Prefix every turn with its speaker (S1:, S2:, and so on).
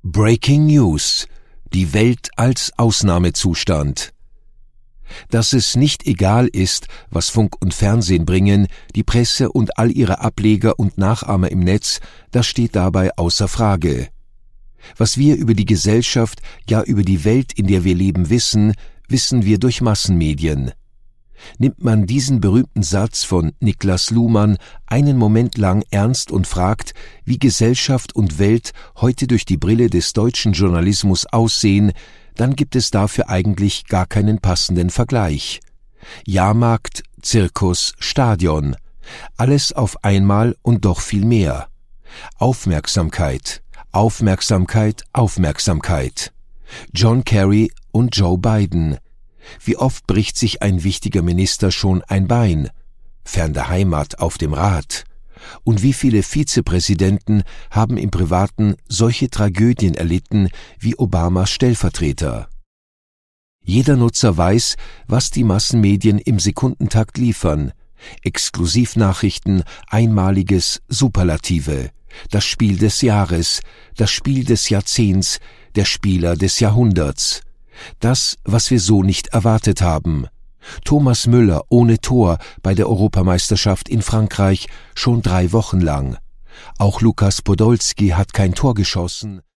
S1: Breaking News: Die Welt als Ausnahmezustand. Dass es nicht egal ist, was Funk und Fernsehen bringen, die Presse und all ihre Ableger und Nachahmer im Netz, das steht dabei außer Frage. Was wir über die Gesellschaft, ja über die Welt, in der wir leben, wissen wir durch Massenmedien. Nimmt man diesen berühmten Satz von Niklas Luhmann einen Moment lang ernst und fragt, wie Gesellschaft und Welt heute durch die Brille des deutschen Journalismus aussehen, dann gibt es dafür eigentlich gar keinen passenden Vergleich. Jahrmarkt, Zirkus, Stadion, alles auf einmal und doch viel mehr. Aufmerksamkeit, Aufmerksamkeit, Aufmerksamkeit. John Kerry und Joe Biden. Wie oft bricht sich ein wichtiger Minister schon ein Bein? Fern der Heimat auf dem Rad. Und wie viele Vizepräsidenten haben im Privaten solche Tragödien erlitten wie Obamas Stellvertreter? Jeder Nutzer weiß, was die Massenmedien im Sekundentakt liefern. Exklusivnachrichten, Einmaliges, Superlative. Das Spiel des Jahres, das Spiel des Jahrzehnts, der Spieler des Jahrhunderts. Das, was wir so nicht erwartet haben. Thomas Müller ohne Tor bei der Europameisterschaft in Frankreich schon 3 Wochen lang. Auch Lukas Podolski hat kein Tor geschossen.